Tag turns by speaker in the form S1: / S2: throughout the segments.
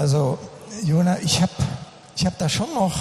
S1: Also, Jona, ich hab da schon noch,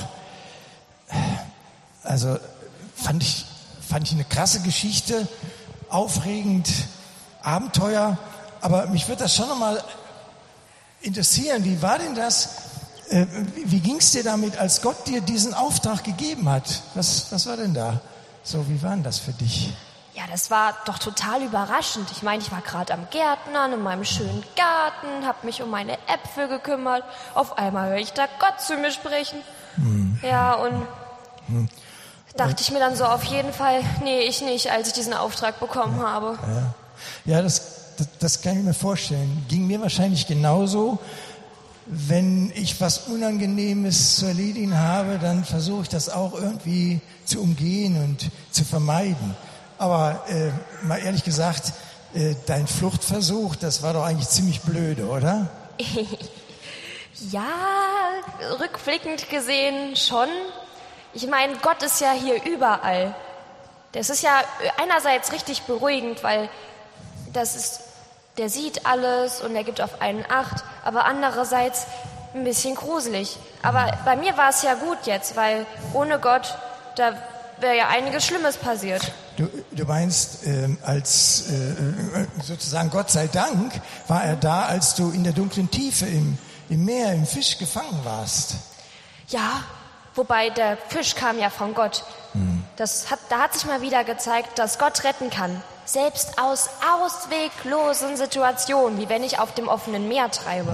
S1: also fand ich eine krasse Geschichte, aufregend, Abenteuer, aber mich würde das schon noch mal interessieren, wie war denn das, wie ging es dir damit, als Gott dir diesen Auftrag gegeben hat? Was war denn da? So, wie war denn das für dich?
S2: Ja, das war doch total überraschend. Ich meine, ich war gerade am Gärtnern in meinem schönen Garten, habe mich um meine Äpfel gekümmert. Auf einmal höre ich da Gott zu mir sprechen. Ja, und dachte ich mir dann so auf jeden Fall, nee, ich nicht, als ich diesen Auftrag bekommen habe.
S1: Ja, das kann ich mir vorstellen. Ging mir wahrscheinlich genauso. Wenn ich was Unangenehmes zu erledigen habe, dann versuche ich das auch irgendwie zu umgehen und zu vermeiden. Aber mal ehrlich gesagt, dein Fluchtversuch, das war doch eigentlich ziemlich blöde, oder?
S2: Ja, rückblickend gesehen schon. Ich meine, Gott ist ja hier überall. Das ist ja einerseits richtig beruhigend, weil der sieht alles und er gibt auf einen Acht, aber andererseits ein bisschen gruselig. Aber bei mir war es ja gut jetzt, weil ohne Gott, da wäre ja einiges Schlimmes passiert.
S1: Du meinst, als sozusagen Gott sei Dank war er da, als du in der dunklen Tiefe im Meer, im Fisch gefangen warst.
S2: Ja, wobei der Fisch kam ja von Gott. Da hat sich mal wieder gezeigt, dass Gott retten kann. Selbst aus ausweglosen Situationen, wie wenn ich auf dem offenen Meer treibe.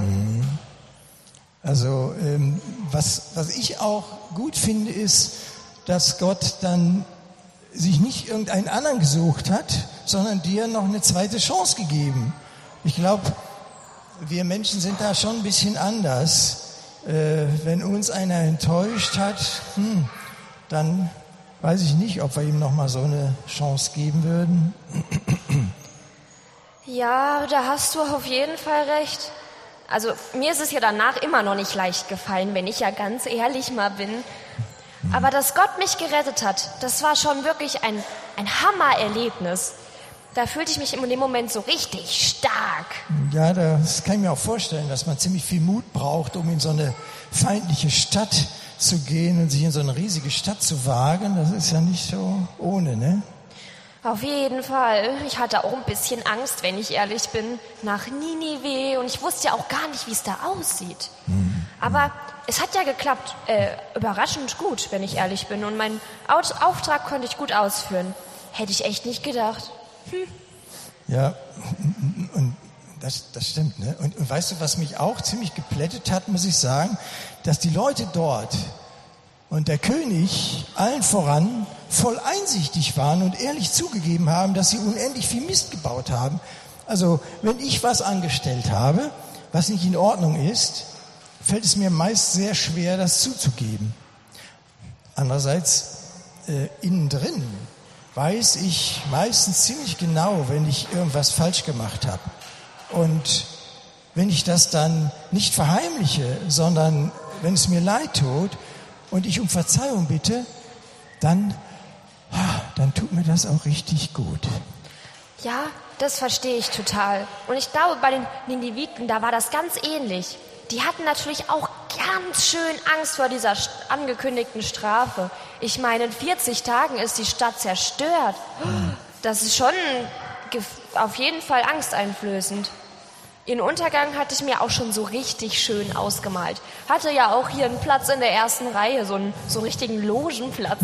S1: Also was ich auch gut finde, ist, dass Gott dann sich nicht irgendeinen anderen gesucht hat, sondern dir noch eine zweite Chance gegeben. Ich glaube, wir Menschen sind da schon ein bisschen anders. Wenn uns einer enttäuscht hat, dann weiß ich nicht, ob wir ihm noch mal so eine Chance geben würden.
S2: Ja, da hast du auf jeden Fall recht. Also mir ist es ja danach immer noch nicht leicht gefallen, wenn ich ja ganz ehrlich mal bin. Aber dass Gott mich gerettet hat, das war schon wirklich ein Hammererlebnis. Da fühlte ich mich in dem Moment so richtig stark.
S1: Ja, das kann ich mir auch vorstellen, dass man ziemlich viel Mut braucht, um in so eine feindliche Stadt zu gehen und sich in so eine riesige Stadt zu wagen. Das ist ja nicht so ohne, ne?
S2: Auf jeden Fall. Ich hatte auch ein bisschen Angst, wenn ich ehrlich bin, nach Ninive. Und ich wusste ja auch gar nicht, wie es da aussieht. Aber es hat ja geklappt. Überraschend gut, wenn ich ehrlich bin. Und meinen Auftrag konnte ich gut ausführen. Hätte ich echt nicht gedacht.
S1: Ja, und das stimmt, ne? Und weißt du, was mich auch ziemlich geplättet hat, muss ich sagen, dass die Leute dort und der König allen voran voll einsichtig waren und ehrlich zugegeben haben, dass sie unendlich viel Mist gebaut haben. Also wenn ich was angestellt habe, was nicht in Ordnung ist, fällt es mir meist sehr schwer, das zuzugeben. Andererseits, innen drin weiß ich meistens ziemlich genau, wenn ich irgendwas falsch gemacht habe. Und wenn ich das dann nicht verheimliche, sondern wenn es mir leid tut und ich um Verzeihung bitte, dann tut mir das auch richtig gut.
S2: Ja, das verstehe ich total. Und ich glaube, bei den Nineviten, da war das ganz ähnlich. Die hatten natürlich auch ganz schön Angst vor dieser angekündigten Strafe. Ich meine, in 40 Tagen ist die Stadt zerstört. Das ist schon auf jeden Fall angsteinflößend. Ihren Untergang hatte ich mir auch schon so richtig schön ausgemalt. Hatte ja auch hier einen Platz in der ersten Reihe, so einen richtigen Logenplatz.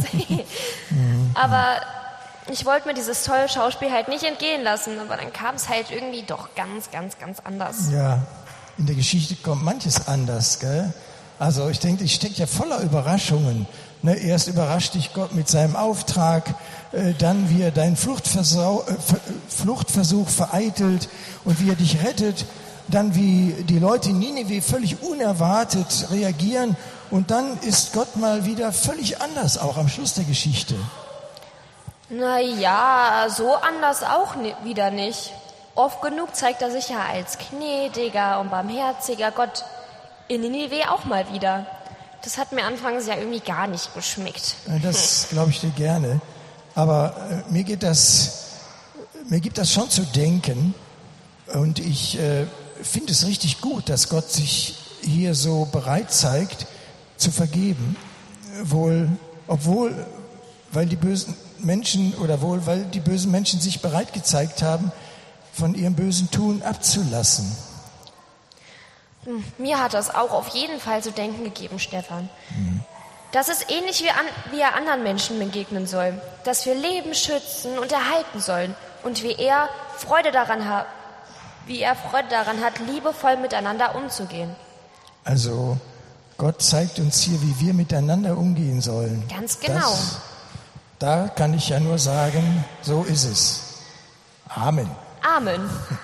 S2: Aber ich wollte mir dieses tolle Schauspiel halt nicht entgehen lassen. Aber dann kam es halt irgendwie doch ganz, ganz, ganz anders.
S1: Ja, in der Geschichte kommt manches anders, gell? Also ich denke, ich stecke ja voller Überraschungen. Ne, erst überrascht dich Gott mit seinem Auftrag, dann wie er deinen Fluchtversuch vereitelt und wie er dich rettet, dann wie die Leute in Ninive völlig unerwartet reagieren und dann ist Gott mal wieder völlig anders, auch am Schluss der Geschichte.
S2: Naja, so anders auch wieder nicht. Oft genug zeigt er sich ja als gnädiger und barmherziger Gott in Ninive auch mal wieder. Das hat mir anfangs ja irgendwie gar nicht geschmeckt.
S1: Das glaube ich dir gerne. Aber mir gibt das schon zu denken. Und ich finde es richtig gut, dass Gott sich hier so bereit zeigt, zu vergeben, weil die bösen Menschen sich bereit gezeigt haben, von ihrem bösen Tun abzulassen.
S2: Mir hat das auch auf jeden Fall zu denken gegeben, Stefan. Das ist ähnlich wie er anderen Menschen begegnen soll, dass wir Leben schützen und erhalten sollen und wie er Freude daran hat, liebevoll miteinander umzugehen.
S1: Also Gott zeigt uns hier, wie wir miteinander umgehen sollen.
S2: Ganz genau.
S1: Da kann ich ja nur sagen, so ist es. Amen.
S2: Amen.